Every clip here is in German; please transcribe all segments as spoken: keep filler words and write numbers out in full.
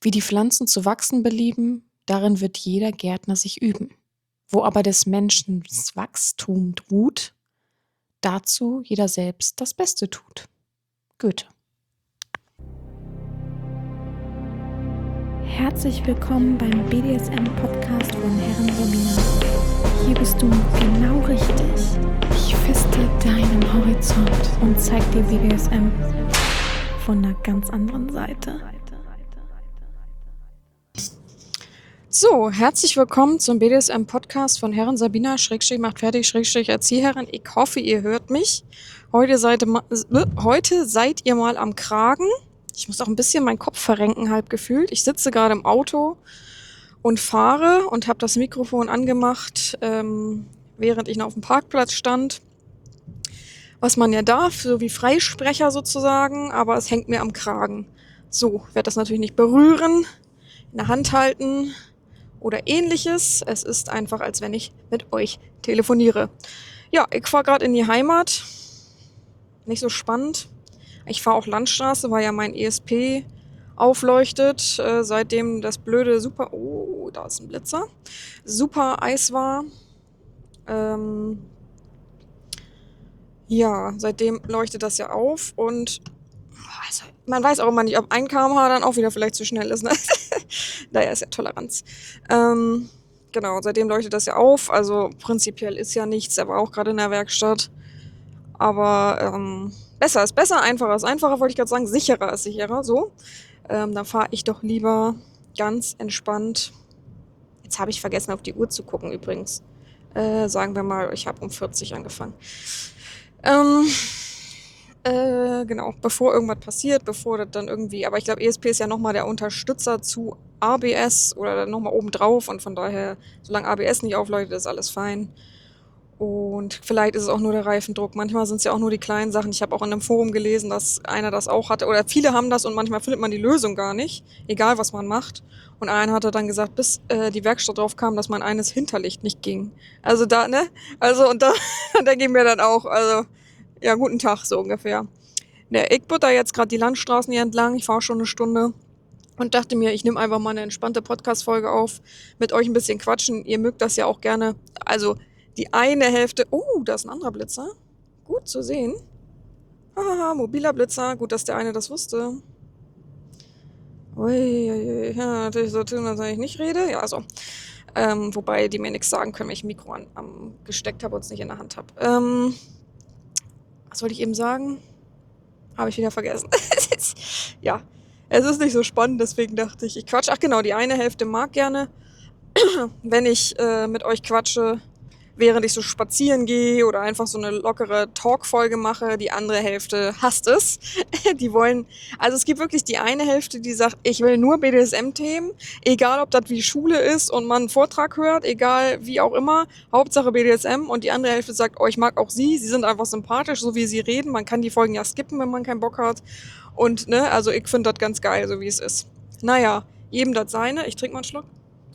Wie die Pflanzen zu wachsen belieben, darin wird jeder Gärtner sich üben. Wo aber des Menschen Wachstum ruht, dazu jeder selbst das Beste tut. Goethe. Herzlich willkommen beim B D S M-Podcast von Herren Sabina. Hier bist du genau richtig. Ich feste deinen Horizont und zeig dir B D S M von einer ganz anderen Seite. So, herzlich willkommen zum B D S M-Podcast von Herren Sabina, Schrägstrich macht fertig, Schrägstrich Erzieherin. Ich hoffe, ihr hört mich. Heute seid, ma- äh, heute seid ihr mal am Kragen. Ich muss auch ein bisschen meinen Kopf verrenken, halb gefühlt. Ich sitze gerade im Auto und fahre und habe das Mikrofon angemacht, ähm, während ich noch auf dem Parkplatz stand. Was man ja darf, so wie Freisprecher sozusagen, aber es hängt mir am Kragen. So, ich werde das natürlich nicht berühren, in der Hand halten oder ähnliches. Es ist einfach, als wenn ich mit euch telefoniere. Ja, ich fahre gerade in die Heimat. Nicht so spannend. Ich fahre auch Landstraße, weil ja mein E S P aufleuchtet, äh, seitdem das blöde super... Oh, da ist ein Blitzer. Super Eis war. Ähm, ja, seitdem leuchtet das ja auf und also, man weiß auch immer nicht, ob ein Kilometer pro Stunde dann auch wieder vielleicht zu schnell ist. Ne? Daher ist ja Toleranz. Ähm, genau, seitdem leuchtet das ja auf. Also prinzipiell ist ja nichts. Er war auch gerade in der Werkstatt. Aber ähm, besser ist besser, einfacher ist einfacher, wollte ich gerade sagen. Sicherer ist sicherer, so. Ähm, dann fahre ich doch lieber ganz entspannt. Jetzt habe ich vergessen, auf die Uhr zu gucken übrigens. Äh, sagen wir mal, ich habe um vierzig angefangen. Ähm, äh, genau, bevor irgendwas passiert, bevor das dann irgendwie, aber ich glaube, E S P ist ja nochmal der Unterstützer zu A B S oder dann nochmal oben drauf und von daher, solange A B S nicht aufleuchtet, ist alles fein. Und vielleicht ist es auch nur der Reifendruck. Manchmal sind es ja auch nur die kleinen Sachen. Ich habe auch in einem Forum gelesen, dass einer das auch hatte. Oder viele haben das und manchmal findet man die Lösung gar nicht. Egal, was man macht. Und einer hatte dann gesagt, bis äh, die Werkstatt drauf kam, dass mein eines Hinterlicht nicht ging. Also da, ne? Also und da, da ging mir dann auch, also, ja, guten Tag, so ungefähr. Ne, ich butter jetzt gerade die Landstraßen hier entlang. Ich fahre schon eine Stunde. Und dachte mir, ich nehme einfach mal eine entspannte Podcast-Folge auf, mit euch ein bisschen quatschen. Ihr mögt das ja auch gerne. Also die eine Hälfte... Oh, da ist ein anderer Blitzer. Gut zu sehen. Haha, mobiler Blitzer. Gut, dass der eine das wusste. Uiuiui. Ja, natürlich so tun, als wenn ich nicht rede. Ja, so. Ähm, wobei die mir nichts sagen können, wenn ich ein Mikro an, am gesteckt habe und es nicht in der Hand habe. Ähm, was wollte ich eben sagen? Habe ich wieder vergessen. Ja, es ist nicht so spannend, deswegen dachte ich, ich quatsch. Ach genau, die eine Hälfte mag gerne, wenn ich äh, mit euch quatsche, während ich so spazieren gehe oder einfach so eine lockere Talk-Folge mache. Die andere Hälfte hasst es. Die wollen, also es gibt wirklich die eine Hälfte, die sagt, ich will nur B D S M-Themen, egal ob das wie Schule ist und man einen Vortrag hört, egal wie auch immer, Hauptsache B D S M. Und die andere Hälfte sagt, oh, ich mag auch sie, sie sind einfach sympathisch, so wie sie reden. Man kann die Folgen ja skippen, wenn man keinen Bock hat. Und, ne, also ich finde das ganz geil, so wie es ist. Naja, jedem das seine. Ich trinke mal einen Schluck.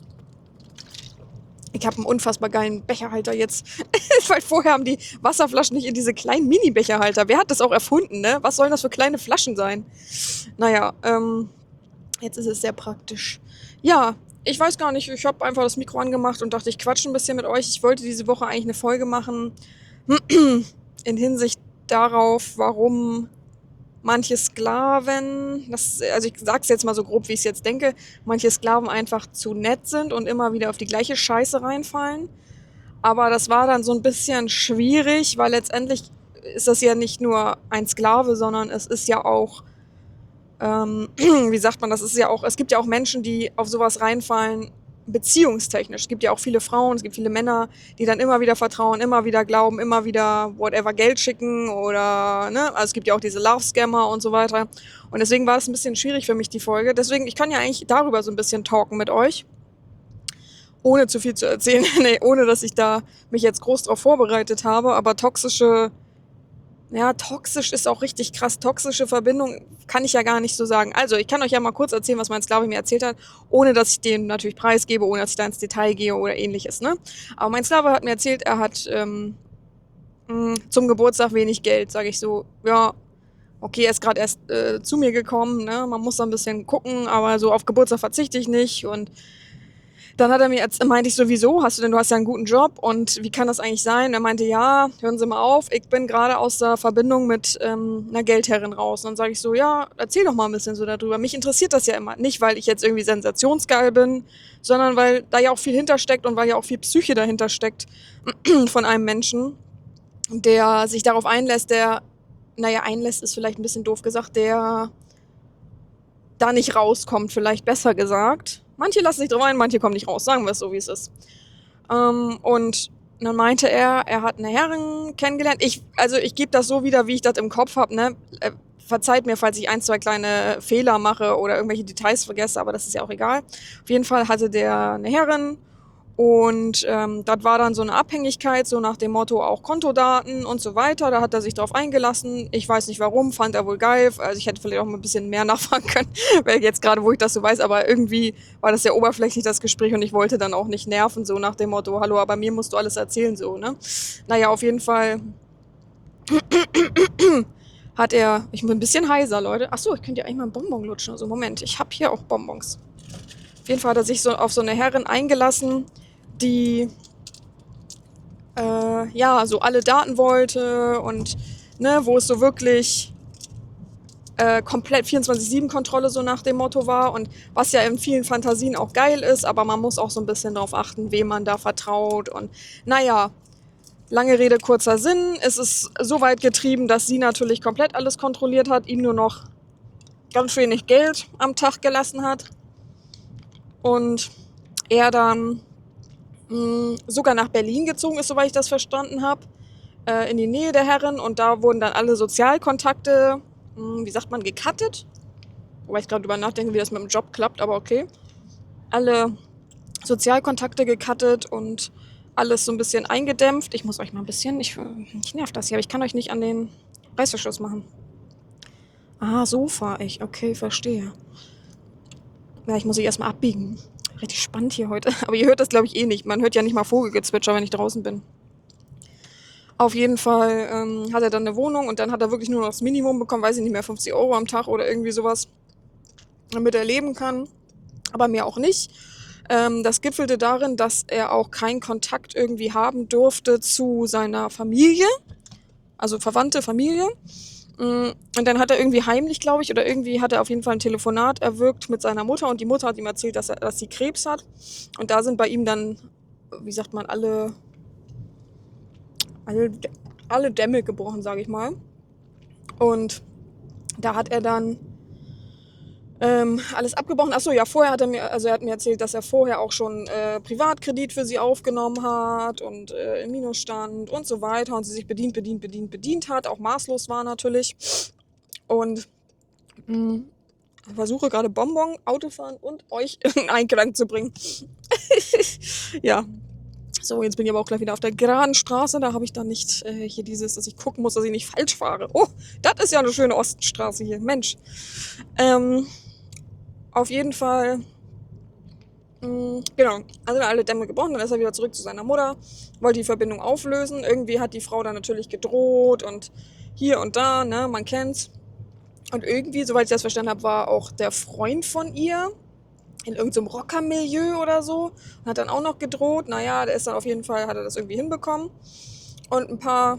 Ich habe einen unfassbar geilen Becherhalter jetzt. Weil vorher haben die Wasserflaschen nicht in diese kleinen Mini-Becherhalter. Wer hat das auch erfunden, ne? Was sollen das für kleine Flaschen sein? Naja, ähm, jetzt ist es sehr praktisch. Ja, ich weiß gar nicht. Ich habe einfach das Mikro angemacht und dachte, ich quatsche ein bisschen mit euch. Ich wollte diese Woche eigentlich eine Folge machen in Hinsicht darauf, warum manche Sklaven, das, also ich sag's jetzt mal so grob, wie ich es jetzt denke, manche Sklaven einfach zu nett sind und immer wieder auf die gleiche Scheiße reinfallen. Aber das war dann so ein bisschen schwierig, weil letztendlich ist das ja nicht nur ein Sklave, sondern es ist ja auch, ähm, wie sagt man, das ist ja auch, es gibt ja auch Menschen, die auf sowas reinfallen, beziehungstechnisch. Es gibt ja auch viele Frauen, es gibt viele Männer, die dann immer wieder vertrauen, immer wieder glauben, immer wieder whatever Geld schicken oder, ne, also es gibt ja auch diese Love-Scammer und so weiter. Und deswegen war es ein bisschen schwierig für mich, die Folge. Deswegen, ich kann ja eigentlich darüber so ein bisschen talken mit euch, ohne zu viel zu erzählen, nee, ohne dass ich da mich jetzt groß drauf vorbereitet habe, aber toxische, ja, toxisch ist auch richtig krass. Toxische Verbindung kann ich ja gar nicht so sagen. Also, ich kann euch ja mal kurz erzählen, was mein Sklave mir erzählt hat, ohne dass ich den natürlich preisgebe, ohne dass ich da ins Detail gehe oder ähnliches, ne? Aber mein Sklave hat mir erzählt, er hat ähm, mh, zum Geburtstag wenig Geld, sage ich so, ja, okay, er ist gerade erst äh, zu mir gekommen, ne? Man muss da ein bisschen gucken, aber so auf Geburtstag verzichte ich nicht. Und dann hat er mir jetzt, meinte ich so, wieso? Hast du denn, du hast ja einen guten Job und wie kann das eigentlich sein? Er meinte, ja, hören Sie mal auf, ich bin gerade aus der Verbindung mit ähm, einer Geldherrin raus. Und dann sage ich so, ja, erzähl doch mal ein bisschen so darüber. Mich interessiert das ja immer. Nicht, weil ich jetzt irgendwie sensationsgeil bin, sondern weil da ja auch viel hintersteckt und weil ja auch viel Psyche dahinter steckt von einem Menschen, der sich darauf einlässt, der, naja, einlässt ist vielleicht ein bisschen doof gesagt, der da nicht rauskommt, vielleicht besser gesagt. Manche lassen sich drauf ein, manche kommen nicht raus, sagen wir es so, wie es ist. Ähm, und dann meinte er, er hat eine Herrin kennengelernt. Ich, also ich gebe das so wieder, wie ich das im Kopf habe, ne? Äh, verzeiht mir, falls ich ein, zwei kleine Fehler mache oder irgendwelche Details vergesse, aber das ist ja auch egal. Auf jeden Fall hatte der eine Herrin und ähm, das war dann so eine Abhängigkeit, so nach dem Motto auch Kontodaten und so weiter. Da hat er sich drauf eingelassen. Ich weiß nicht warum, fand er wohl geil. Also ich hätte vielleicht auch mal ein bisschen mehr nachfragen können, weil jetzt gerade, wo ich das so weiß, aber irgendwie war das sehr oberflächlich, das Gespräch, und ich wollte dann auch nicht nerven, so nach dem Motto, hallo, aber mir musst du alles erzählen, so, ne? Naja, auf jeden Fall hat er, ich bin ein bisschen heiser, Leute. Ach so, ich könnte ja eigentlich mal einen Bonbon lutschen. Also Moment, ich habe hier auch Bonbons. Auf jeden Fall hat er sich so auf so eine Herrin eingelassen, die äh, ja so alle Daten wollte und ne, wo es so wirklich äh, komplett vierundzwanzig sieben Kontrolle so nach dem Motto war, und was ja in vielen Fantasien auch geil ist, aber man muss auch so ein bisschen darauf achten, wem man da vertraut. Und naja, lange Rede, kurzer Sinn, es ist so weit getrieben, dass sie natürlich komplett alles kontrolliert hat, ihm nur noch ganz wenig Geld am Tag gelassen hat und er dann mh, sogar nach Berlin gezogen ist, soweit ich das verstanden habe, äh, in die Nähe der Herren, und da wurden dann alle Sozialkontakte, mh, wie sagt man, gecuttet, wobei ich gerade drüber nachdenke, wie das mit dem Job klappt, aber okay, alle Sozialkontakte gecuttet und alles so ein bisschen eingedämpft. Ich muss euch mal ein bisschen, ich, ich nerv das hier, aber ich kann euch nicht an den Reißverschluss machen. Ah, so fahre ich, okay, verstehe. Ja, ich muss ich erstmal abbiegen. Richtig spannend hier heute. Aber ihr hört das, glaube ich, eh nicht. Man hört ja nicht mal Vogelgezwitscher, wenn ich draußen bin. Auf jeden Fall ähm, hat er dann eine Wohnung und dann hat er wirklich nur noch das Minimum bekommen, weiß ich nicht mehr, fünfzig Euro am Tag oder irgendwie sowas, damit er leben kann. Aber mehr auch nicht. Ähm, das gipfelte darin, dass er auch keinen Kontakt irgendwie haben durfte zu seiner Familie, also verwandte Familie. Und dann hat er irgendwie heimlich, glaube ich, oder irgendwie hat er auf jeden Fall ein Telefonat erwirkt mit seiner Mutter, und die Mutter hat ihm erzählt, dass er, dass sie Krebs hat. Und da sind bei ihm dann, wie sagt man, alle, alle, alle Dämme gebrochen, sage ich mal. Und da hat er dann ähm, alles abgebrochen. Achso, ja, vorher hat er mir, also er hat mir erzählt, dass er vorher auch schon äh, Privatkredit für sie aufgenommen hat und äh, im Minus stand und so weiter, und sie sich bedient, bedient, bedient, bedient hat, auch maßlos war natürlich. Und mh, ich versuche gerade Bonbon, Autofahren und euch in Einklang zu bringen. Ja, so, jetzt bin ich aber auch gleich wieder auf der geraden Straße. Da habe ich dann nicht äh, hier dieses, dass ich gucken muss, dass ich nicht falsch fahre. Oh, das ist ja eine schöne Oststraße hier. Mensch. Ähm, auf jeden Fall, mh, genau, also alle Dämme gebrochen. Dann ist er wieder zurück zu seiner Mutter, wollte die Verbindung auflösen. Irgendwie hat die Frau dann natürlich gedroht und hier und da, ne, man kennt's. Und irgendwie, soweit ich das verstanden habe, war auch der Freund von ihr in irgendeinem Rockermilieu oder so und hat dann auch noch gedroht. Naja, der ist dann auf jeden Fall, hat er das irgendwie hinbekommen. Und ein paar,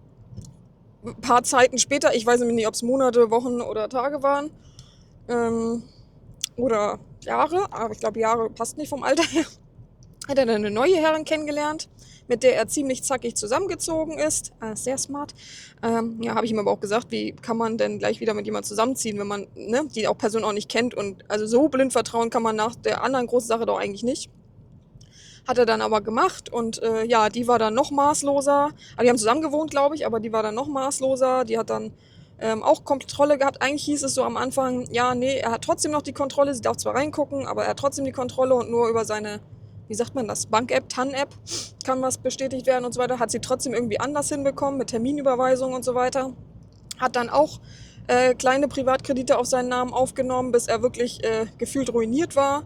ein paar Zeiten später, ich weiß nämlich nicht, ob es Monate, Wochen oder Tage waren, ähm, oder Jahre, aber ich glaube, Jahre passt nicht vom Alter her, hat er dann eine neue Herrin kennengelernt, mit der er ziemlich zackig zusammengezogen ist. Äh, sehr smart. Ähm, ja, habe ich ihm aber auch gesagt, wie kann man denn gleich wieder mit jemandem zusammenziehen, wenn man ne, die auch Person auch nicht kennt. Und also so blind vertrauen kann man nach der anderen großen Sache doch eigentlich nicht. Hat er dann aber gemacht, und äh, ja, die war dann noch maßloser. Also die haben zusammen gewohnt, glaube ich, aber die war dann noch maßloser. Die hat dann ähm, auch Kontrolle gehabt. Eigentlich hieß es so am Anfang, ja, nee, er hat trotzdem noch die Kontrolle. Sie darf zwar reingucken, aber er hat trotzdem die Kontrolle, und nur über seine, wie sagt man das, Bank-App, T A N-App kann was bestätigt werden und so weiter. Hat sie trotzdem irgendwie anders hinbekommen mit Terminüberweisung und so weiter. Hat dann auch äh, kleine Privatkredite auf seinen Namen aufgenommen, bis er wirklich äh, gefühlt ruiniert war.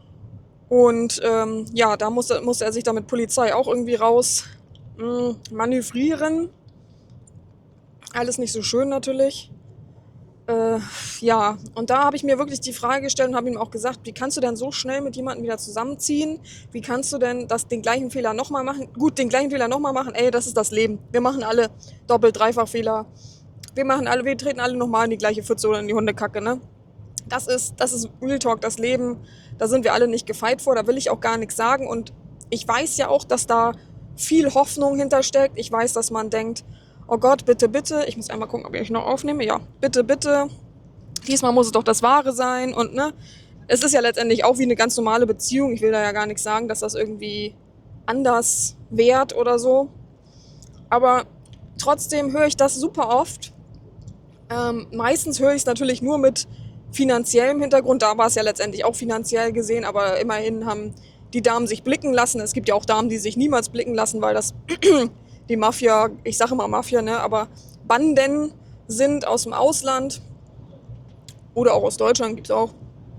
Und ähm, ja, da musste, musste er sich dann mit Polizei auch irgendwie raus mh, manövrieren. Alles nicht so schön natürlich. Äh, ja, und da habe ich mir wirklich die Frage gestellt und habe ihm auch gesagt, wie kannst du denn so schnell mit jemandem wieder zusammenziehen? Wie kannst du denn das, den gleichen Fehler nochmal machen? Gut, den gleichen Fehler nochmal machen, ey, das ist das Leben. Wir machen alle Doppel-, Dreifach-Fehler. Wir machen alle, wir treten alle nochmal in die gleiche Pfütze oder in die Hundekacke, ne? Das ist, das ist Real Talk, das Leben. Da sind wir alle nicht gefeit vor, da will ich auch gar nichts sagen. Und ich weiß ja auch, dass da viel Hoffnung hintersteckt. Ich weiß, dass man denkt, oh Gott, bitte, bitte, ich muss einmal gucken, ob ich noch aufnehme. Ja, bitte, bitte, diesmal muss es doch das Wahre sein. Und ne, es ist ja letztendlich auch wie eine ganz normale Beziehung. Ich will da ja gar nichts sagen, dass das irgendwie anders währt oder so. Aber trotzdem höre ich das super oft. Ähm, meistens höre ich es natürlich nur mit finanziellem Hintergrund. Da war es ja letztendlich auch finanziell gesehen, aber immerhin haben die Damen sich blicken lassen. Es gibt ja auch Damen, die sich niemals blicken lassen, weil das die Mafia, ich sage immer Mafia, ne, aber Banden sind aus dem Ausland oder auch aus Deutschland, gibt es auch.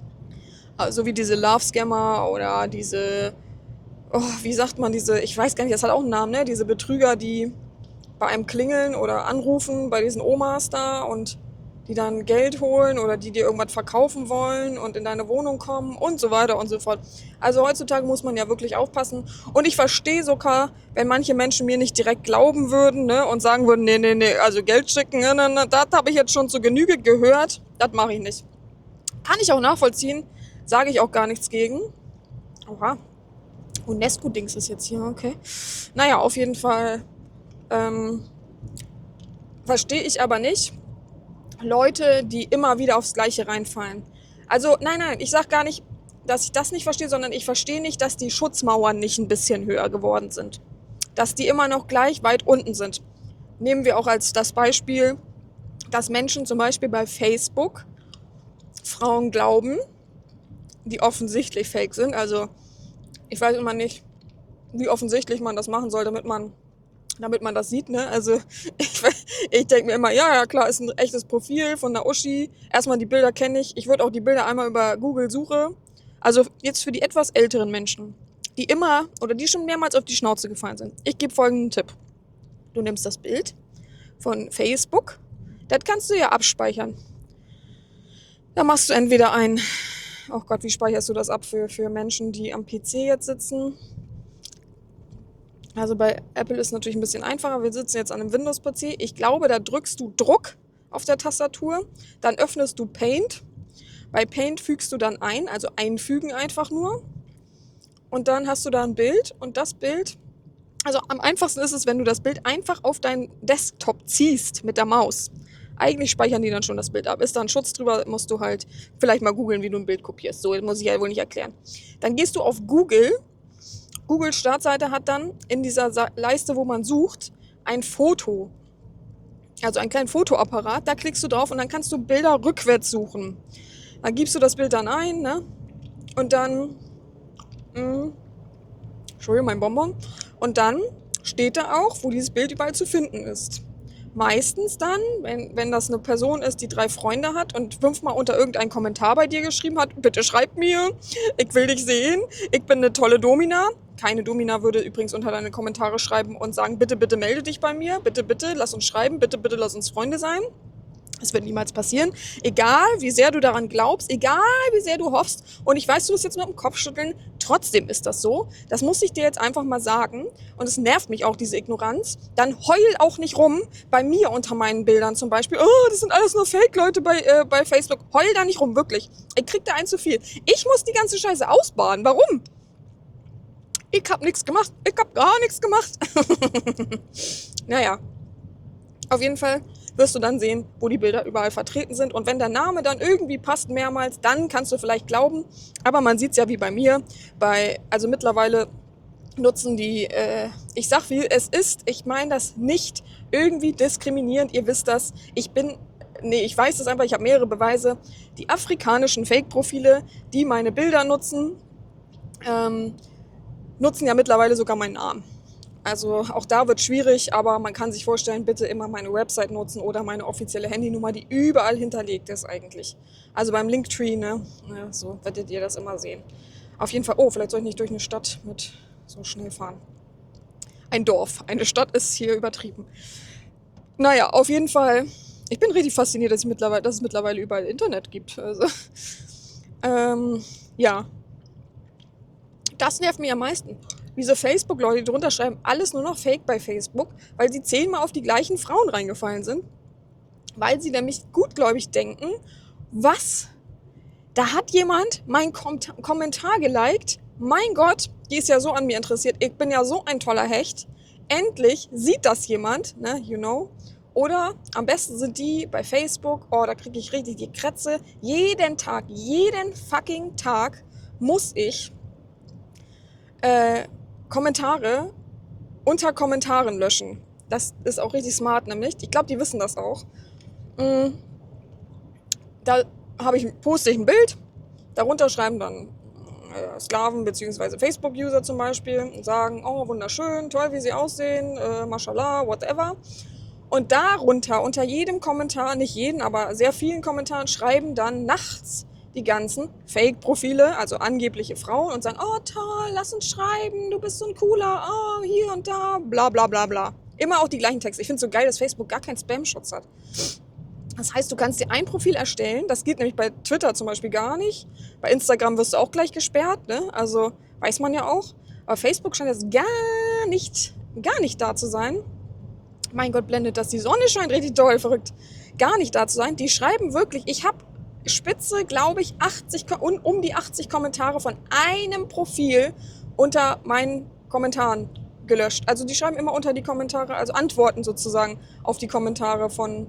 Also wie diese Love-Scammer oder diese, oh, wie sagt man, diese, ich weiß gar nicht, das hat auch einen Namen, ne, diese Betrüger, die bei einem klingeln oder anrufen, bei diesen Omas da und die dann Geld holen oder die dir irgendwas verkaufen wollen und in deine Wohnung kommen und so weiter und so fort. Also heutzutage muss man ja wirklich aufpassen. Und ich verstehe sogar, wenn manche Menschen mir nicht direkt glauben würden, ne, und sagen würden, nee, nee, nee, also Geld schicken, ne, ne, das habe ich jetzt schon zu Genüge gehört, das mache ich nicht. Kann ich auch nachvollziehen, sage ich auch gar nichts gegen. Oha. UNESCO-Dings ist jetzt hier, okay. Naja, auf jeden Fall ähm, verstehe ich aber nicht, Leute, die immer wieder aufs Gleiche reinfallen. Also nein, nein, ich sag gar nicht, dass ich das nicht verstehe, sondern ich verstehe nicht, dass die Schutzmauern nicht ein bisschen höher geworden sind. Dass die immer noch gleich weit unten sind. Nehmen wir auch als das Beispiel, dass Menschen zum Beispiel bei Facebook Frauen glauben, die offensichtlich fake sind. Also ich weiß immer nicht, wie offensichtlich man das machen soll, damit man damit man das sieht, ne? Also ich, ich denke mir immer, ja, ja klar, ist ein echtes Profil von der Uschi. Erstmal die Bilder kenne ich. Ich würde auch die Bilder einmal über Google suche. Also jetzt für die etwas älteren Menschen, die immer oder die schon mehrmals auf die Schnauze gefallen sind. Ich gebe folgenden Tipp. Du nimmst das Bild von Facebook, das kannst du ja abspeichern. Da machst du entweder ein, oh Gott, wie speicherst du das ab für, für Menschen, die am P C jetzt sitzen? Also bei Apple ist es natürlich ein bisschen einfacher. Wir sitzen jetzt an einem Windows-P C. Ich glaube, da drückst du Druck auf der Tastatur. Dann öffnest du Paint. Bei Paint fügst du dann ein, also einfügen einfach nur. Und dann hast du da ein Bild. Und das Bild, also am einfachsten ist es, wenn du das Bild einfach auf deinen Desktop ziehst mit der Maus. Eigentlich speichern die dann schon das Bild ab. Ist da ein Schutz drüber, musst du halt vielleicht mal googeln, wie du ein Bild kopierst. So, das muss ich ja wohl nicht erklären. Dann gehst du auf Google. Google Startseite hat dann in dieser Leiste, wo man sucht, ein Foto. Also einen kleinen Fotoapparat. Da klickst du drauf und dann kannst du Bilder rückwärts suchen. Dann gibst du das Bild dann ein, ne? Und dann, mh, Entschuldigung, mein Bonbon. Und dann steht da auch, wo dieses Bild überall zu finden ist. Meistens dann, wenn, wenn das eine Person ist, die drei Freunde hat und fünfmal unter irgendeinen Kommentar bei dir geschrieben hat, bitte schreib mir, ich will dich sehen, ich bin eine tolle Domina. Keine Domina würde übrigens unter deine Kommentare schreiben und sagen, bitte, bitte melde dich bei mir, bitte, bitte, lass uns schreiben, bitte, bitte, lass uns Freunde sein. Das wird niemals passieren. Egal, wie sehr du daran glaubst, egal, wie sehr du hoffst. Und ich weiß, du wirst jetzt mit dem Kopf schütteln. Trotzdem ist das so. Das muss ich dir jetzt einfach mal sagen. Und es nervt mich auch, diese Ignoranz. Dann heul auch nicht rum. Bei mir unter meinen Bildern zum Beispiel. Oh, das sind alles nur Fake-Leute bei, äh, bei Facebook. Heul da nicht rum, wirklich. Ich krieg da ein zu viel. Ich muss die ganze Scheiße ausbaden. Warum? Ich hab nichts gemacht. Ich hab gar nichts gemacht. Naja. Auf jeden Fall wirst du dann sehen, wo die Bilder überall vertreten sind. Und wenn der Name dann irgendwie passt mehrmals, dann kannst du vielleicht glauben. Aber man sieht es ja wie bei mir. Bei, also mittlerweile nutzen die, äh, ich sag wie es ist, ich meine das nicht irgendwie diskriminierend. Ihr wisst das. Ich bin, nee, ich weiß das einfach, ich habe mehrere Beweise. Die afrikanischen Fake-Profile, die meine Bilder nutzen, ähm, nutzen ja mittlerweile sogar meinen Namen. Also auch da wird schwierig, aber man kann sich vorstellen, bitte immer meine Website nutzen oder meine offizielle Handynummer, die überall hinterlegt ist eigentlich. Also beim Linktree, ne, ja, so werdet ihr das immer sehen. Auf jeden Fall, oh, vielleicht soll ich nicht durch eine Stadt mit so schnell fahren. Ein Dorf, eine Stadt ist hier übertrieben. Naja, auf jeden Fall Ich bin richtig fasziniert, dass, ich mittlerweile, dass es mittlerweile überall Internet gibt. Also, ähm, ja. Das nervt mich am meisten. Diese Facebook-Leute, die drunter schreiben, alles nur noch Fake bei Facebook, weil sie zehnmal auf die gleichen Frauen reingefallen sind. Weil sie nämlich gutgläubig denken, was? Da hat jemand meinen Kom- Kommentar geliked. Mein Gott, die ist ja so an mir interessiert. Ich bin ja so ein toller Hecht. Endlich sieht das jemand, ne, you know. Oder am besten sind die bei Facebook, oh, da kriege ich richtig die Krätze. Jeden Tag, jeden fucking Tag muss ich äh, Kommentare unter Kommentaren löschen. Das ist auch richtig smart nämlich. Ich glaube, die wissen das auch. Mhm. Da habe ich, poste ich ein Bild, darunter schreiben dann äh, Sklaven bzw. Facebook-User zum Beispiel und sagen, oh, wunderschön, toll, wie sie aussehen, äh, mashallah, whatever. Und darunter, unter jedem Kommentar, nicht jeden, aber sehr vielen Kommentaren, schreiben dann nachts die ganzen Fake-Profile, also angebliche Frauen, und sagen, oh toll, lass uns schreiben, du bist so ein cooler, oh, hier und da, bla bla bla bla. Immer auch die gleichen Texte. Ich finde es so geil, dass Facebook gar keinen Spam-Schutz hat. Das heißt, du kannst dir ein Profil erstellen, das geht nämlich bei Twitter zum Beispiel gar nicht. Bei Instagram wirst du auch gleich gesperrt, ne? Also weiß man ja auch. Aber Facebook scheint jetzt gar nicht, gar nicht da zu sein. Mein Gott, blendet das, die Sonne scheint richtig toll, verrückt. Gar nicht da zu sein. Die schreiben wirklich, ich habe spitze, glaube ich, achtzig, um die achtzig Kommentare von einem Profil unter meinen Kommentaren gelöscht. Also die schreiben immer unter die Kommentare, also Antworten sozusagen auf die Kommentare von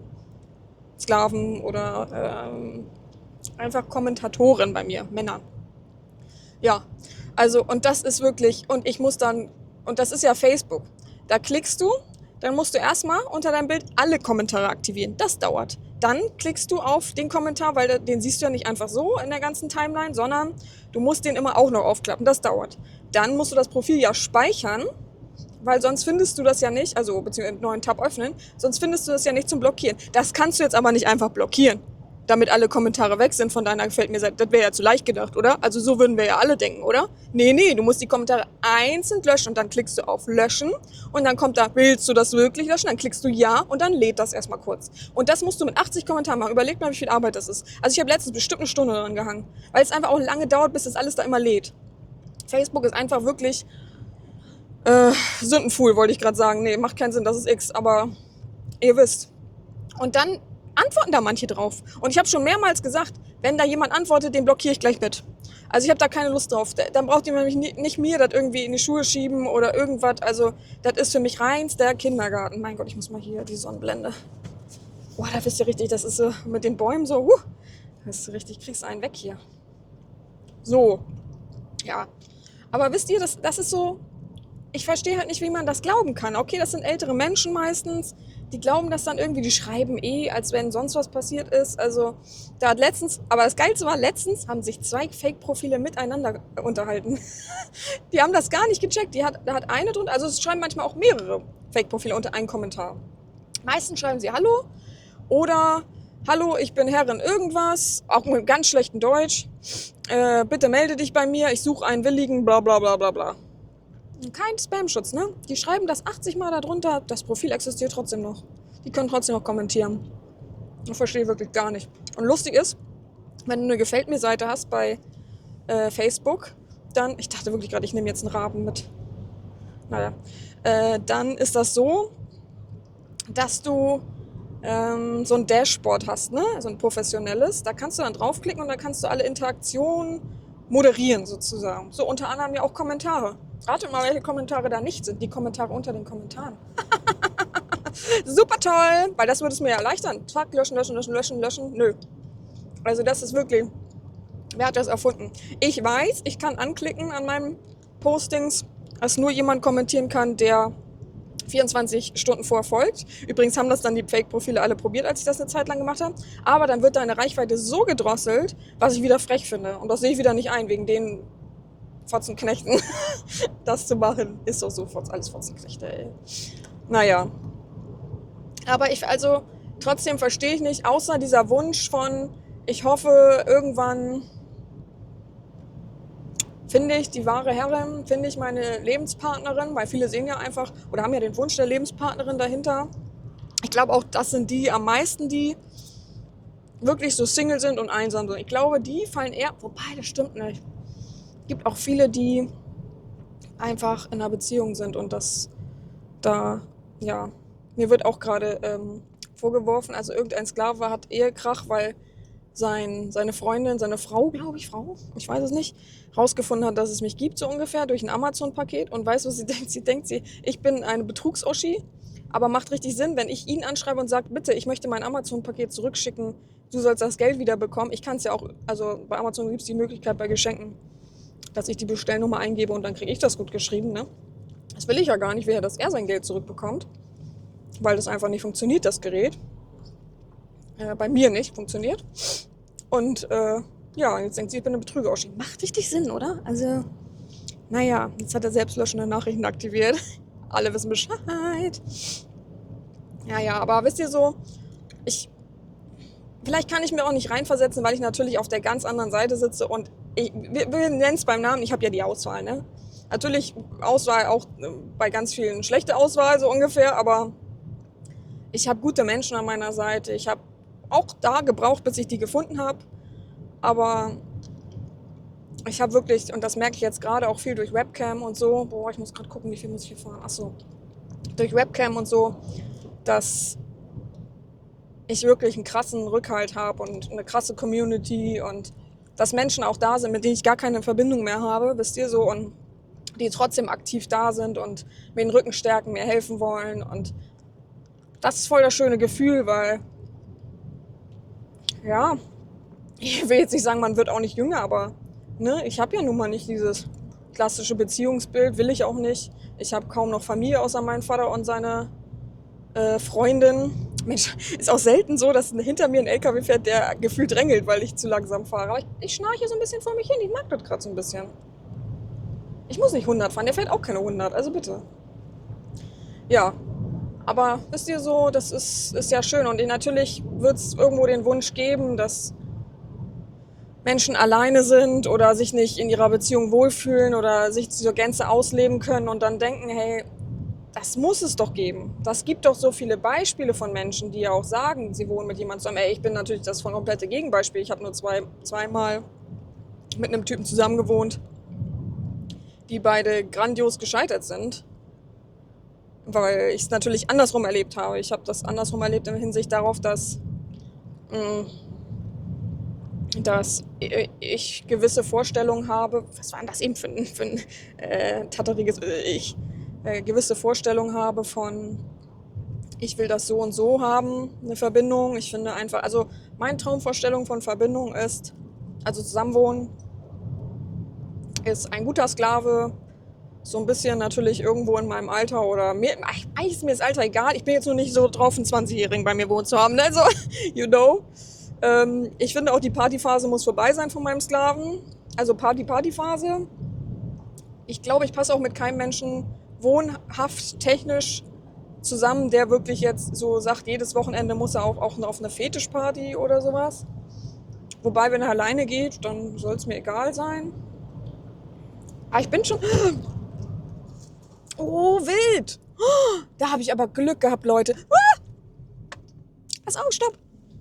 Sklaven oder ähm, einfach Kommentatoren bei mir, Männer. Ja, also und das ist wirklich, und ich muss dann, und das ist ja Facebook, da klickst du, dann musst du erstmal unter deinem Bild alle Kommentare aktivieren. Das dauert. Dann klickst du auf den Kommentar, weil den siehst du ja nicht einfach so in der ganzen Timeline, sondern du musst den immer auch noch aufklappen. Das dauert. Dann musst du das Profil ja speichern, weil sonst findest du das ja nicht, also beziehungsweise einen neuen Tab öffnen, sonst findest du das ja nicht zum Blockieren. Das kannst du jetzt aber nicht einfach blockieren, damit alle Kommentare weg sind von deiner gefällt mir Seite. Das wäre ja zu leicht gedacht, oder? Also so würden wir ja alle denken, oder? Nee, nee, du musst die Kommentare einzeln löschen und dann klickst du auf Löschen und dann kommt da, willst du das wirklich löschen? Dann klickst du Ja und dann lädt das erstmal kurz. Und das musst du mit achtzig Kommentaren machen. Überleg mal, wie viel Arbeit das ist. Also ich habe letztens bestimmt eine Stunde dran gehangen, weil es einfach auch lange dauert, bis das alles da immer lädt. Facebook ist einfach wirklich äh, Sündenfuhl, wollte ich gerade sagen. Nee, macht keinen Sinn, das ist X, aber ihr wisst. Und dann antworten da manche drauf. Und ich habe schon mehrmals gesagt, wenn da jemand antwortet, den blockiere ich gleich mit. Also ich habe da keine Lust drauf. Dann braucht ihr nämlich nicht mir das irgendwie in die Schuhe schieben oder irgendwas. Also das ist für mich reinster Kindergarten. Mein Gott, ich muss mal hier die Sonnenblende. Boah, da wisst ihr richtig, das ist so mit den Bäumen so, huh, das ist richtig, kriegst einen weg hier. So, ja. Aber wisst ihr, das, das ist so, ich verstehe halt nicht, wie man das glauben kann. Okay, das sind ältere Menschen meistens, die glauben das dann irgendwie, die schreiben eh, als wenn sonst was passiert ist. Also da hat letztens, aber das Geilste war, letztens haben sich zwei Fake-Profile miteinander unterhalten. Die haben das gar nicht gecheckt. Die hat, da hat eine drunter, also es schreiben manchmal auch mehrere Fake-Profile unter einen Kommentar. Meistens schreiben sie Hallo oder Hallo, ich bin Herrin irgendwas, auch mit ganz schlechtem Deutsch. Äh, bitte melde dich bei mir, ich suche einen Willigen, bla bla bla bla bla. Kein Spam-Schutz, ne? Die schreiben das achtzig Mal darunter, das Profil existiert trotzdem noch. Die können trotzdem noch kommentieren. Ich verstehe wirklich gar nicht. Und lustig ist, wenn du eine Gefällt-mir-Seite hast bei äh, Facebook, dann, ich dachte wirklich gerade, ich nehme jetzt einen Raben mit. Naja, äh, dann ist das so, dass du ähm, so ein Dashboard hast, ne? So ein professionelles. Da kannst du dann draufklicken und da kannst du alle Interaktionen moderieren sozusagen. So unter anderem ja auch Kommentare. Ratet mal, welche Kommentare da nicht sind. Die Kommentare unter den Kommentaren. Super toll, weil das würde es mir ja erleichtern. Zack, löschen, löschen, löschen, löschen, löschen. Nö. Also das ist wirklich, wer hat das erfunden? Ich weiß, ich kann anklicken an meinen Postings, dass nur jemand kommentieren kann, der vierundzwanzig Stunden vorher folgt. Übrigens haben das dann die Fake-Profile alle probiert, als ich das eine Zeit lang gemacht habe. Aber dann wird deine Reichweite so gedrosselt, was ich wieder frech finde. Und das sehe ich wieder nicht ein, wegen den Fotzenknechten. Das zu machen, ist doch so, alles Fotzenknechte, ey. Naja. Aber ich, also, trotzdem verstehe ich nicht, außer dieser Wunsch von, ich hoffe, irgendwann finde ich die wahre Herrin, finde ich meine Lebenspartnerin, weil viele sehen ja einfach, oder haben ja den Wunsch der Lebenspartnerin dahinter. Ich glaube auch, das sind die am meisten, die wirklich so Single sind und einsam sind. Ich glaube, die fallen eher, wobei, das stimmt nicht. Es gibt auch viele, die einfach in einer Beziehung sind und das da, ja, mir wird auch gerade ähm, vorgeworfen, also irgendein Sklave hat Ehekrach, weil sein, seine Freundin, seine Frau, glaube ich, Frau, ich weiß es nicht, rausgefunden hat, dass es mich gibt, so ungefähr, durch ein Amazon-Paket. Und weißt du, was sie denkt? Sie denkt, sie, ich bin eine Betrugsoschi, aber macht richtig Sinn, wenn ich ihn anschreibe und sage, bitte, ich möchte mein Amazon-Paket zurückschicken, du sollst das Geld wieder bekommen. Ich kann es ja auch, also bei Amazon gibt es die Möglichkeit bei Geschenken, dass ich die Bestellnummer eingebe und dann kriege ich das gut geschrieben, ne? Das will ich ja gar nicht, will ja, dass er sein Geld zurückbekommt, weil das einfach nicht funktioniert, das Gerät. Äh, bei mir nicht funktioniert. Und äh, ja, jetzt denkt sie, ich bin eine Betrüger-Oschi. Macht richtig Sinn, oder? Also, naja, jetzt hat er selbstlöschende Nachrichten aktiviert. Alle wissen Bescheid. Ja, ja, aber wisst ihr so, ich, vielleicht kann ich mir auch nicht reinversetzen, weil ich natürlich auf der ganz anderen Seite sitze und ich, wir, wir nennen es beim Namen, ich habe ja die Auswahl, ne? Natürlich Auswahl auch bei ganz vielen schlechte Auswahl, so ungefähr, aber ich habe gute Menschen an meiner Seite. Ich habe auch da gebraucht, bis ich die gefunden habe, aber ich habe wirklich, und das merke ich jetzt gerade auch viel durch Webcam und so, boah, ich muss gerade gucken, wie viel muss ich hier fahren, achso, durch Webcam und so, dass ich wirklich einen krassen Rückhalt habe und eine krasse Community und dass Menschen auch da sind, mit denen ich gar keine Verbindung mehr habe, wisst ihr so, und die trotzdem aktiv da sind und mir den Rücken stärken, mir helfen wollen. Und das ist voll das schöne Gefühl, weil, ja, ich will jetzt nicht sagen, man wird auch nicht jünger, aber ne, ich habe ja nun mal nicht dieses klassische Beziehungsbild, will ich auch nicht. Ich habe kaum noch Familie außer meinem Vater und seine äh, Freundin. Mensch, ist auch selten so, dass hinter mir ein L K W fährt, der gefühlt drängelt, weil ich zu langsam fahre. Aber ich, ich schnarche so ein bisschen vor mich hin, ich mag das gerade so ein bisschen. Ich muss nicht hundert fahren, der fährt auch keine hundert, also bitte. Ja, aber wisst ihr so, das ist, ist ja schön. Und natürlich wird es irgendwo den Wunsch geben, dass Menschen alleine sind oder sich nicht in ihrer Beziehung wohlfühlen oder sich zur Gänze ausleben können und dann denken, hey, das muss es doch geben. Das gibt doch so viele Beispiele von Menschen, die ja auch sagen, sie wohnen mit jemandem zusammen. Ey, ich bin natürlich das von komplette Gegenbeispiel. Ich habe nur zwei, zweimal mit einem Typen zusammen gewohnt, die beide grandios gescheitert sind, weil ich es natürlich andersrum erlebt habe. Ich habe das andersrum erlebt in Hinsicht darauf, dass, mh, dass ich gewisse Vorstellungen habe, was war denn das eben für ein, für ein äh, tatteriges Ich, äh, gewisse Vorstellungen habe von, ich will das so und so haben, eine Verbindung. Ich finde einfach, also meine Traumvorstellung von Verbindung ist, also Zusammenwohnen, ist ein guter Sklave, so ein bisschen natürlich irgendwo in meinem Alter oder mir, eigentlich ist mir das Alter egal, ich bin jetzt nur nicht so drauf, einen zwanzigjährigen bei mir wohnen zu haben, also, you know. Ähm, ich finde auch, die Partyphase muss vorbei sein von meinem Sklaven, also Party-Party-Phase. Ich glaube, ich passe auch mit keinem Menschen wohnhaft, technisch zusammen, der wirklich jetzt so sagt, jedes Wochenende muss er auch, auch auf eine Fetischparty oder sowas. Wobei, wenn er alleine geht, dann soll es mir egal sein. Ah, ich bin schon... Oh, wild! Da habe ich aber Glück gehabt, Leute. Ah! Pass auf, stopp!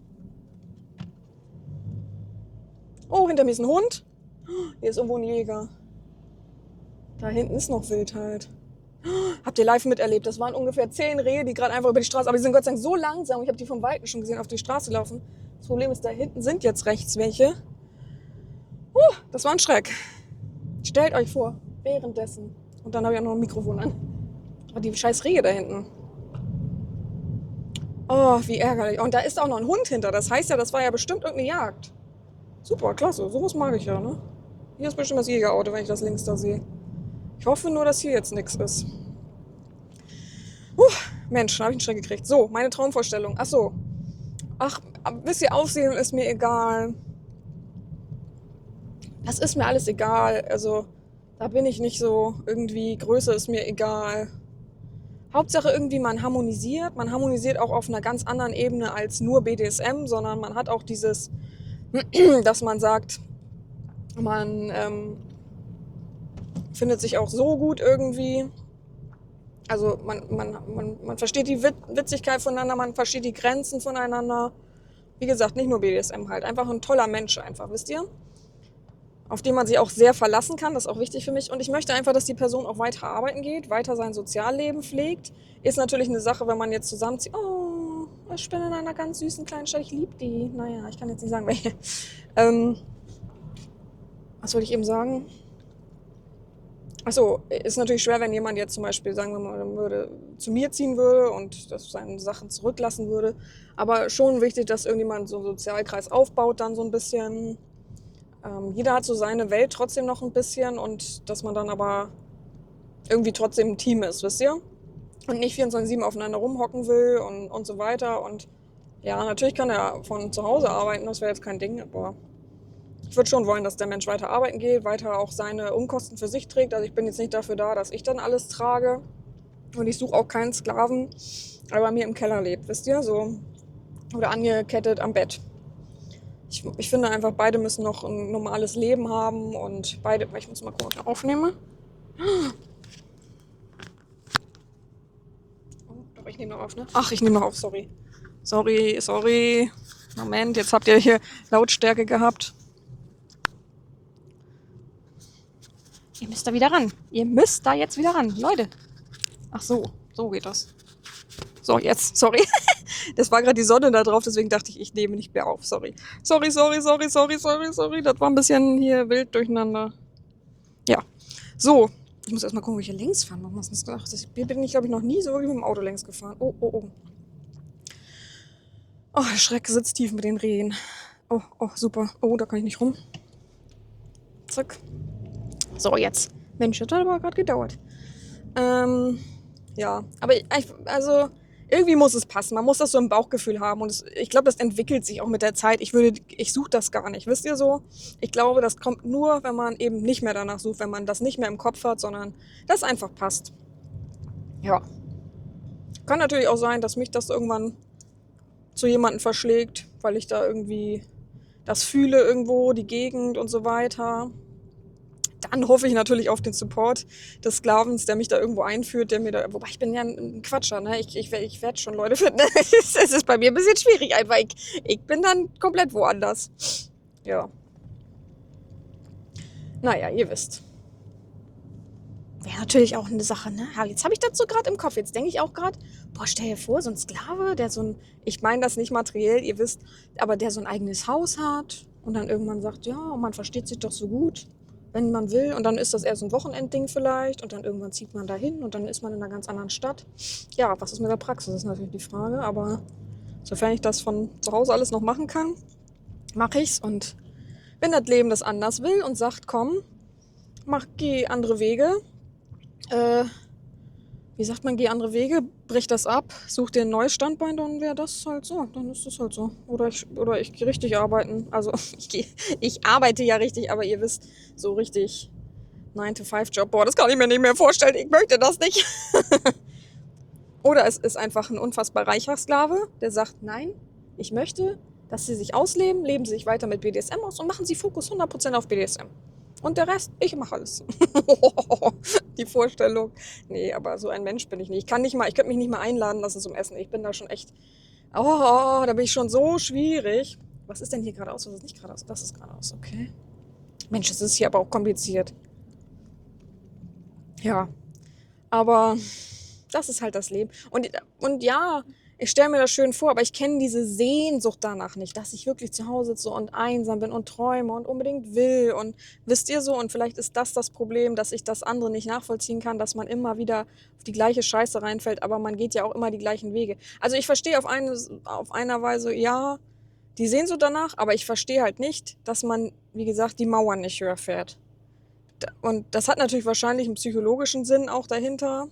Oh, hinter mir ist ein Hund. Hier ist irgendwo ein Jäger. Da hinten ist noch wild halt. Habt ihr live miterlebt? Das waren ungefähr zehn Rehe, die gerade einfach über die Straße... Aber die sind Gott sei Dank so langsam. Ich habe die vom Weiten schon gesehen, auf die Straße laufen. Das Problem ist, da hinten sind jetzt rechts welche. Uh, das war ein Schreck. Stellt euch vor, währenddessen. Und dann habe ich auch noch ein Mikrofon an. Aber die scheiß Rehe da hinten. Oh, wie ärgerlich. Und da ist auch noch ein Hund hinter. Das heißt ja, das war ja bestimmt irgendeine Jagd. Super, klasse. Sowas mag ich ja, ne? Hier ist bestimmt das Jägerauto, wenn ich das links da sehe. Ich hoffe nur, dass hier jetzt nichts ist. Uh, Mensch, da habe ich einen Schreck gekriegt. So, meine Traumvorstellung. Ach so. Ach, wisst ihr, Aussehen ist mir egal. Das ist mir alles egal. Also, da bin ich nicht so irgendwie, Größe ist mir egal. Hauptsache irgendwie, man harmonisiert. Man harmonisiert auch auf einer ganz anderen Ebene als nur B D S M, sondern man hat auch dieses, dass man sagt, man ähm, findet sich auch so gut irgendwie. Also man, man, man, man versteht die Witzigkeit voneinander, man versteht die Grenzen voneinander. Wie gesagt, nicht nur B D S M halt. Einfach ein toller Mensch einfach, wisst ihr? Auf den man sich auch sehr verlassen kann, das ist auch wichtig für mich. Und ich möchte einfach, dass die Person auch weiter arbeiten geht, weiter sein Sozialleben pflegt. Ist natürlich eine Sache, wenn man jetzt zusammenzieht. Oh, ich bin in einer ganz süßen kleinen Stadt, ich liebe die. Naja, ich kann jetzt nicht sagen, welche. Ähm, was wollte ich eben sagen? Achso, ist natürlich schwer, wenn jemand jetzt zum Beispiel, sagen wir mal, würde, zu mir ziehen würde und das seine Sachen zurücklassen würde. Aber schon wichtig, dass irgendjemand so einen Sozialkreis aufbaut, dann so ein bisschen. Ähm, jeder hat so seine Welt trotzdem noch ein bisschen und dass man dann aber irgendwie trotzdem ein Team ist, wisst ihr? Und nicht vierundzwanzig sieben aufeinander rumhocken will und, und so weiter. Und ja, natürlich kann er von zu Hause arbeiten, das wäre jetzt kein Ding, aber ich würde schon wollen, dass der Mensch weiter arbeiten geht, weiter auch seine Umkosten für sich trägt. Also ich bin jetzt nicht dafür da, dass ich dann alles trage. Und ich suche auch keinen Sklaven, der bei mir im Keller lebt, wisst ihr? So. Oder angekettet am Bett. Ich, ich finde einfach, beide müssen noch ein normales Leben haben und beide. Ich muss mal gucken, ob ich aufnehme. Oh, doch, ich nehme noch auf, ne? Ach, ich nehme noch auf, sorry. Sorry, sorry. Moment, jetzt habt ihr hier Lautstärke gehabt. Ihr müsst da wieder ran. Ihr müsst da jetzt wieder ran, Leute. Ach so, so geht das. So, jetzt, sorry. Das war gerade die Sonne da drauf, deswegen dachte ich, ich nehme nicht mehr auf. Sorry. Sorry, sorry, sorry, sorry, sorry, sorry. Das war ein bisschen hier wild durcheinander. Ja. So. Ich muss erstmal gucken, wie ich hier längs fahren. Warum hast du das gedacht? Hier bin ich, glaube ich, noch nie so wirklich mit dem Auto längs gefahren. Oh, oh, oh. Oh, der Schreck sitzt tief mit den Rehen. Oh, oh, super. Oh, da kann ich nicht rum. Zack. So, jetzt. Mensch, das hat aber gerade gedauert. Ähm, ja. Aber ich, also... Irgendwie muss es passen. Man muss das so im Bauchgefühl haben. Und es, ich glaube, das entwickelt sich auch mit der Zeit. Ich würde, ich suche das gar nicht. Wisst ihr so? Ich glaube, das kommt nur, wenn man eben nicht mehr danach sucht, wenn man das nicht mehr im Kopf hat, sondern das einfach passt. Ja. Kann natürlich auch sein, dass mich das irgendwann zu jemandem verschlägt, weil ich da irgendwie das fühle irgendwo, die Gegend und so weiter. Dann hoffe ich natürlich auf den Support des Sklavens, der mich da irgendwo einführt, der mir da, wobei ich bin ja ein Quatscher, ne? Ich, ich, ich werde schon Leute finden. Es ist bei mir ein bisschen schwierig einfach. Ich, ich bin dann komplett woanders. Ja. Naja, ihr wisst. Wäre natürlich auch eine Sache, ne? Aber jetzt habe ich das so gerade im Kopf. Jetzt denke ich auch gerade, boah, stell dir vor, so ein Sklave, der so ein, ich meine das nicht materiell, ihr wisst, aber der so ein eigenes Haus hat und dann irgendwann sagt, ja, man versteht sich doch so gut, wenn man will. Und dann ist das eher so ein Wochenendding vielleicht. Und dann irgendwann zieht man da hin und dann ist man in einer ganz anderen Stadt. Ja, was ist mit der Praxis, ist natürlich die Frage. Aber sofern ich das von zu Hause alles noch machen kann, mache ich's. Und wenn das Leben das anders will und sagt, komm, mach, geh andere Wege. Äh, wie sagt man, geh andere Wege, brich das ab, such dir ein neues Standbein, dann wäre das halt so. Dann ist das halt so. Oder ich, oder ich gehe richtig arbeiten. Also ich, geh, ich arbeite ja richtig, aber ihr wisst, so richtig nine to five Job, boah, das kann ich mir nicht mehr vorstellen. Ich möchte das nicht. Oder es ist einfach ein unfassbar reicher Sklave, der sagt, nein, ich möchte, dass sie sich ausleben, leben sie sich weiter mit B D S M aus und machen sie Fokus hundert Prozent auf B D S M. Und der Rest, ich mache alles. Die Vorstellung. Nee, aber so ein Mensch bin ich nicht. Ich kann nicht mal, ich könnte mich nicht mal einladen lassen zum Essen. Ich bin da schon echt, oh, da bin ich schon so schwierig. Was ist denn hier geradeaus? Was ist nicht geradeaus? Das ist geradeaus, okay. Mensch, es ist hier aber auch kompliziert. Ja, aber das ist halt das Leben. Und, und ja, ich stelle mir das schön vor, aber ich kenne diese Sehnsucht danach nicht, dass ich wirklich zu Hause sitze und einsam bin und träume und unbedingt will. Und wisst ihr so, und vielleicht ist das das Problem, dass ich das andere nicht nachvollziehen kann, dass man immer wieder auf die gleiche Scheiße reinfällt, aber man geht ja auch immer die gleichen Wege. Also ich verstehe auf, eine, auf einer Weise, ja, die Sehnsucht danach, aber ich verstehe halt nicht, dass man, wie gesagt, die Mauern nicht höher fährt. Und das hat natürlich wahrscheinlich einen psychologischen Sinn auch dahinter.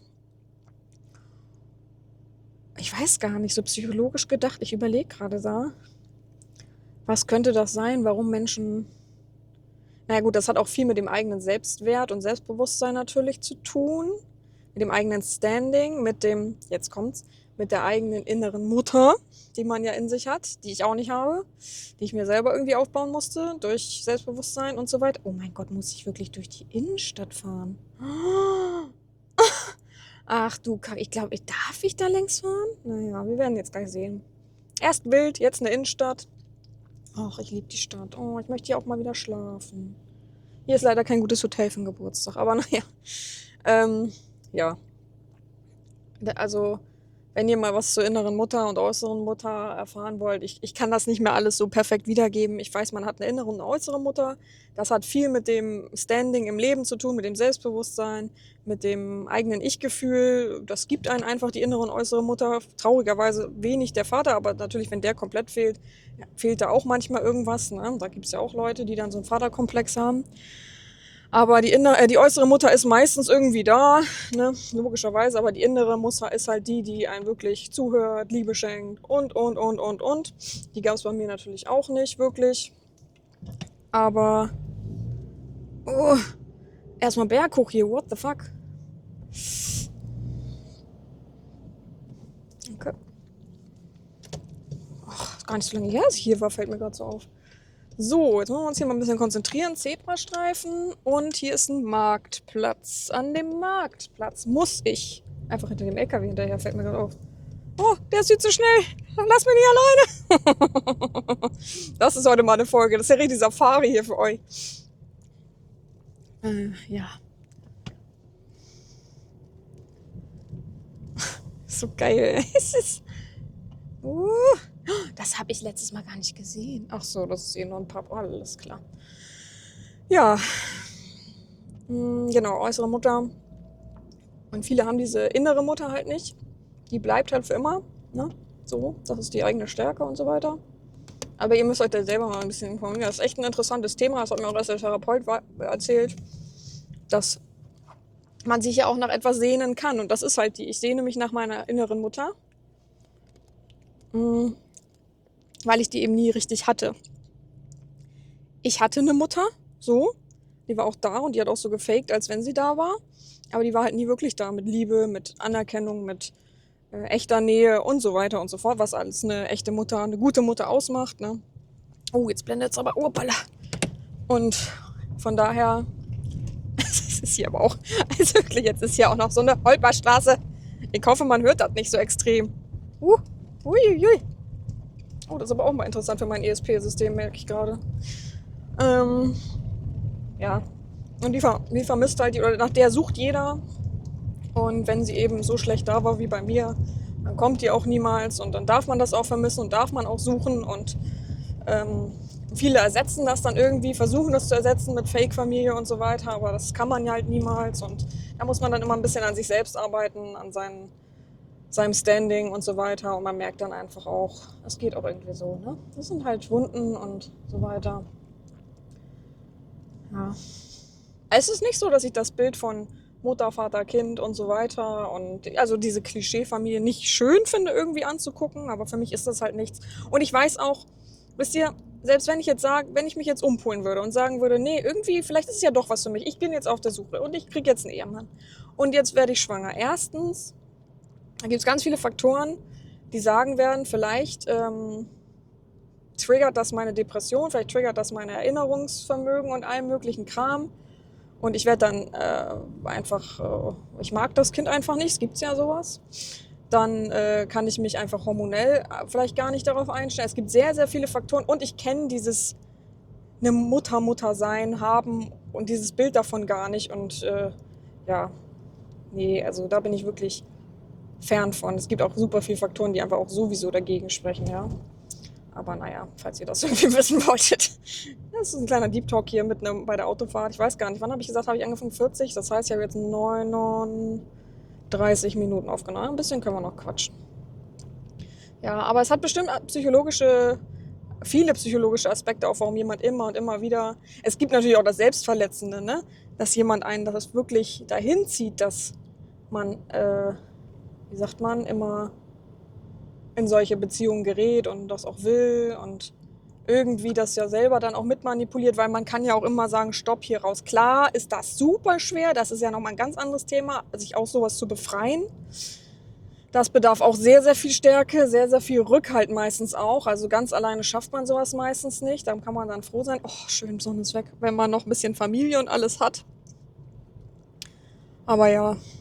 Ich weiß gar nicht, so psychologisch gedacht. Ich überlege gerade da, was könnte das sein, warum Menschen... Naja gut, das hat auch viel mit dem eigenen Selbstwert und Selbstbewusstsein natürlich zu tun. Mit dem eigenen Standing, mit dem, jetzt kommt's, mit der eigenen inneren Mutter, die man ja in sich hat, die ich auch nicht habe, die ich mir selber irgendwie aufbauen musste, durch Selbstbewusstsein und so weiter. Oh mein Gott, muss ich wirklich durch die Innenstadt fahren? Ach du Kacke, ich glaube, ich darf ich da längs fahren? Naja, wir werden jetzt gleich sehen. Erst wild, jetzt eine Innenstadt. Ach, ich liebe die Stadt. Oh, ich möchte hier auch mal wieder schlafen. Hier ist leider kein gutes Hotel für den Geburtstag, aber naja. Ähm, ja. Da- Also, wenn ihr mal was zur inneren Mutter und äußeren Mutter erfahren wollt, ich, ich kann das nicht mehr alles so perfekt wiedergeben. Ich weiß, man hat eine innere und eine äußere Mutter. Das hat viel mit dem Standing im Leben zu tun, mit dem Selbstbewusstsein, mit dem eigenen Ich-Gefühl. Das gibt einen einfach die innere und äußere Mutter. Traurigerweise wenig der Vater, aber natürlich, wenn der komplett fehlt, ja, fehlt da auch manchmal irgendwas. Ne? Da gibt es ja auch Leute, die dann so einen Vaterkomplex haben. Aber die, innere, äh, die äußere Mutter ist meistens irgendwie da, ne? Logischerweise, aber die innere Mutter ist halt die, die einen wirklich zuhört, Liebe schenkt und, und, und, und, und. Die gab es bei mir natürlich auch nicht wirklich. Aber, oh, erstmal Berg hoch hier, what the fuck? Okay. Ach, ist gar nicht so lange her, als ich hier war, fällt mir gerade so auf. So, jetzt müssen wir uns hier mal ein bisschen konzentrieren. Zebrastreifen und hier ist ein Marktplatz. An dem Marktplatz muss ich einfach hinter dem L K W hinterher, fällt mir gerade auf. Oh, der ist viel zu schnell. Lass mich nicht alleine. Das ist heute mal eine Folge. Das ist ja richtig Safari hier für euch. Äh, ja. So geil. Es ist... Uh. Das habe ich letztes Mal gar nicht gesehen. Ach so, das ist eh nur ein Pub. Oh, alles klar. Ja, genau, äußere Mutter. Und viele haben diese innere Mutter halt nicht. Die bleibt halt für immer. Ne? So, das ist die eigene Stärke und so weiter. Aber ihr müsst euch da selber mal ein bisschen informieren. Das ist echt ein interessantes Thema. Das hat mir auch erst der Therapeut erzählt, dass man sich ja auch nach etwas sehnen kann. Und das ist halt die. Ich sehne mich nach meiner inneren Mutter. Mhm. Weil ich die eben nie richtig hatte. Ich hatte eine Mutter, so, die war auch da und die hat auch so gefaked, als wenn sie da war. Aber die war halt nie wirklich da mit Liebe, mit Anerkennung, mit äh, echter Nähe und so weiter und so fort, was alles eine echte Mutter, eine gute Mutter ausmacht. Ne? Oh, jetzt blendet es aber, oh, Balla. Und von daher, es ist hier aber auch, also wirklich, jetzt ist hier auch noch so eine Holperstraße. Ich hoffe, man hört das nicht so extrem. Uh, uiuiui. Oh, das ist aber auch mal interessant für mein E S P-System, merke ich gerade. Ähm, ja. Und die, ver die vermisst halt, oder nach der sucht jeder. Und wenn sie eben so schlecht da war wie bei mir, dann kommt die auch niemals. Und dann darf man das auch vermissen und darf man auch suchen. Und ähm, viele ersetzen das dann irgendwie, versuchen das zu ersetzen mit Fake-Familie und so weiter. Aber das kann man ja halt niemals. Und da muss man dann immer ein bisschen an sich selbst arbeiten, an seinen... seinem Standing und so weiter. Und man merkt dann einfach auch, es geht auch irgendwie so. Ne? Das sind halt Wunden und so weiter. Ja. Es ist nicht so, dass ich das Bild von Mutter, Vater, Kind und so weiter und also diese Klischee-Familie nicht schön finde, irgendwie anzugucken. Aber für mich ist das halt nichts. Und ich weiß auch, wisst ihr, selbst wenn ich jetzt sage, wenn ich mich jetzt umpolen würde und sagen würde, nee, irgendwie, vielleicht ist es ja doch was für mich. Ich bin jetzt auf der Suche und ich kriege jetzt einen Ehemann. Und jetzt werde ich schwanger. Erstens, da gibt es ganz viele Faktoren, die sagen werden, vielleicht ähm, triggert das meine Depression, vielleicht triggert das mein Erinnerungsvermögen und allem möglichen Kram. Und ich werde dann äh, einfach, äh, ich mag das Kind einfach nicht, es gibt ja sowas. Dann äh, kann ich mich einfach hormonell vielleicht gar nicht darauf einstellen. Es gibt sehr, sehr viele Faktoren und ich kenne dieses eine Mutter, Mutter sein, haben und dieses Bild davon gar nicht. Und äh, ja, nee, also da bin ich wirklich fern von. Es gibt auch super viele Faktoren, die einfach auch sowieso dagegen sprechen, ja. Aber naja, falls ihr das irgendwie wissen wolltet. Das ist ein kleiner Deep Talk hier mit einem, bei der Autofahrt. Ich weiß gar nicht, wann habe ich gesagt, habe ich angefangen? vierzig. Das heißt, ich habe jetzt neununddreißig Minuten aufgenommen. Ein bisschen können wir noch quatschen. Ja, aber es hat bestimmt psychologische, viele psychologische Aspekte, auch warum jemand immer und immer wieder... Es gibt natürlich auch das Selbstverletzende, ne? Dass jemand einen das wirklich dahin zieht, dass man... Äh, wie sagt man, immer in solche Beziehungen gerät und das auch will und irgendwie das ja selber dann auch mitmanipuliert, weil man kann ja auch immer sagen, stopp, hier raus. Klar ist das super schwer, das ist ja nochmal ein ganz anderes Thema, sich aus sowas zu befreien. Das bedarf auch sehr, sehr viel Stärke, sehr, sehr viel Rückhalt meistens auch. Also ganz alleine schafft man sowas meistens nicht. Da kann man dann froh sein, oh, schön, Sonne ist weg, wenn man noch ein bisschen Familie und alles hat. Aber ja,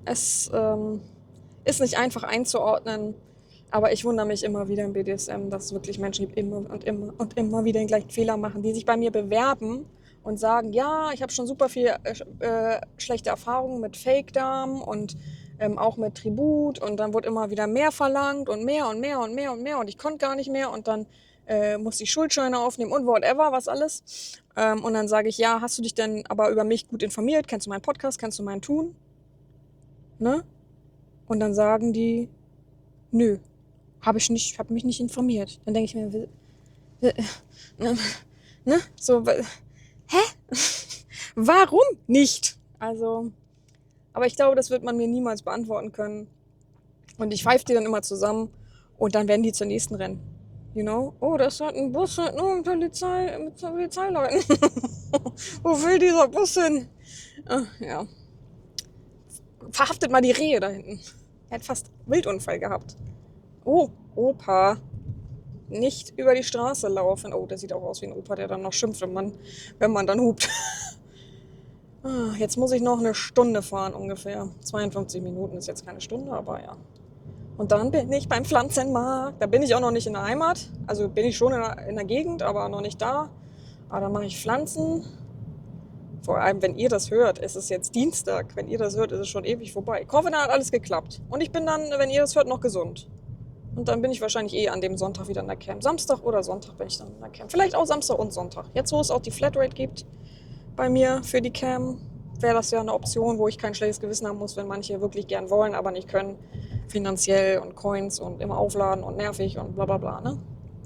es ähm, ist nicht einfach einzuordnen, aber ich wundere mich immer wieder im B D S M, dass es wirklich Menschen gibt, immer und immer und immer wieder den gleichen Fehler machen, die sich bei mir bewerben und sagen, ja, ich habe schon super viel äh, äh, schlechte Erfahrungen mit Fake-Damen und ähm, auch mit Tribut, und dann wurde immer wieder mehr verlangt und mehr und mehr und mehr und mehr und ich konnte gar nicht mehr und dann äh, musste ich Schuldscheine aufnehmen und whatever, was alles. Ähm, und dann sage ich, ja, hast du dich denn aber über mich gut informiert? Kennst du meinen Podcast? Kennst du mein Tun? Ne? Und dann sagen die, nö, habe ich nicht, habe mich nicht informiert. Dann denke ich mir, will, will, ne, ne? So, hä? Warum nicht? Also, aber ich glaube, das wird man mir niemals beantworten können. Und ich pfeife die dann immer zusammen und dann werden die zur nächsten rennen. You know? Oh, das hat ein Bus halt nur mit Polizei, mit Polizeileuten. Wo will dieser Bus hin? Ach, ja. Verhaftet mal die Rehe da hinten. Er hat fast Wildunfall gehabt. Oh, Opa. Nicht über die Straße laufen. Oh, der sieht auch aus wie ein Opa, der dann noch schimpft, wenn man, wenn man dann hupt. Jetzt muss ich noch eine Stunde fahren ungefähr. zweiundfünfzig Minuten ist jetzt keine Stunde, aber ja. Und dann bin ich beim Pflanzenmarkt. Da bin ich auch noch nicht in der Heimat. Also bin ich schon in der, in der Gegend, aber noch nicht da. Aber dann mache ich Pflanzen. Vor allem, wenn ihr das hört, ist es jetzt Dienstag. Wenn ihr das hört, ist es schon ewig vorbei. Ich hoffe, dann hat alles geklappt. Und ich bin dann, wenn ihr das hört, noch gesund. Und dann bin ich wahrscheinlich eh an dem Sonntag wieder in der Camp. Samstag oder Sonntag bin ich dann in der Camp. Vielleicht auch Samstag und Sonntag. Jetzt, wo es auch die Flatrate gibt bei mir für die Camp, wäre das ja eine Option, wo ich kein schlechtes Gewissen haben muss, wenn manche wirklich gern wollen, aber nicht können. Finanziell und Coins und immer aufladen und nervig und bla bla bla, ne?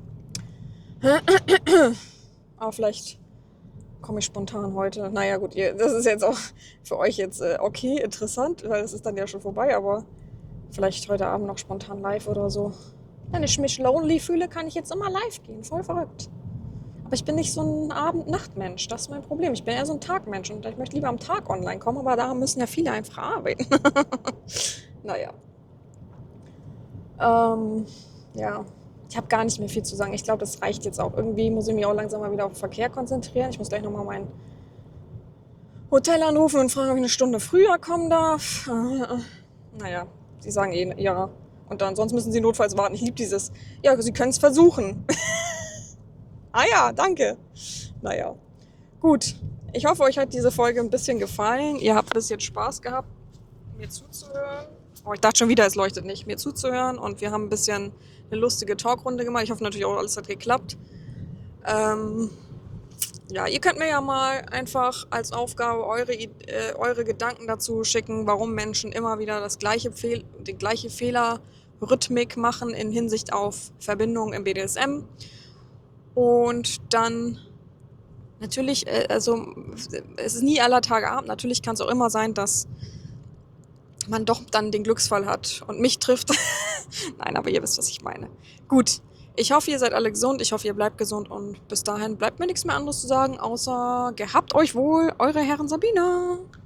Aber vielleicht komme ich spontan heute. Naja gut, ihr, das ist jetzt auch für euch jetzt äh, okay, interessant, weil es ist dann ja schon vorbei, aber vielleicht heute Abend noch spontan live oder so. Wenn ich mich lonely fühle, kann ich jetzt immer live gehen. Voll verrückt. Aber ich bin nicht so ein Abend-Nacht-Mensch. Das ist mein Problem. Ich bin eher so ein Tagmensch und ich möchte lieber am Tag online kommen, aber da müssen ja viele einfach arbeiten. Naja. Ähm, ja, ich habe gar nicht mehr viel zu sagen. Ich glaube, das reicht jetzt auch. Irgendwie muss ich mich auch langsam mal wieder auf den Verkehr konzentrieren. Ich muss gleich nochmal mein Hotel anrufen und fragen, ob ich eine Stunde früher kommen darf. Naja, sie sagen eh ja. Und dann, sonst müssen sie notfalls warten. Ich liebe dieses, ja, sie können es versuchen. Ah ja, danke. Naja, gut. Ich hoffe, euch hat diese Folge ein bisschen gefallen. Ihr habt bis jetzt Spaß gehabt, mir zuzuhören. Oh, ich dachte schon wieder, es leuchtet nicht, mir zuzuhören. Und wir haben ein bisschen eine lustige Talkrunde gemacht. Ich hoffe natürlich auch, alles hat geklappt. Ähm, ja, ihr könnt mir ja mal einfach als Aufgabe eure, äh, eure Gedanken dazu schicken, warum Menschen immer wieder das gleiche Fehl, die gleiche Fehlerrhythmik machen in Hinsicht auf Verbindungen im B D S M. Und dann natürlich, äh, also es ist nie aller Tage Abend. Natürlich kann es auch immer sein, dass man doch dann den Glücksfall hat und mich trifft. Nein, aber ihr wisst, was ich meine. Gut, ich hoffe, ihr seid alle gesund. Ich hoffe, ihr bleibt gesund. Und bis dahin bleibt mir nichts mehr anderes zu sagen, außer gehabt euch wohl, eure Herren Sabina.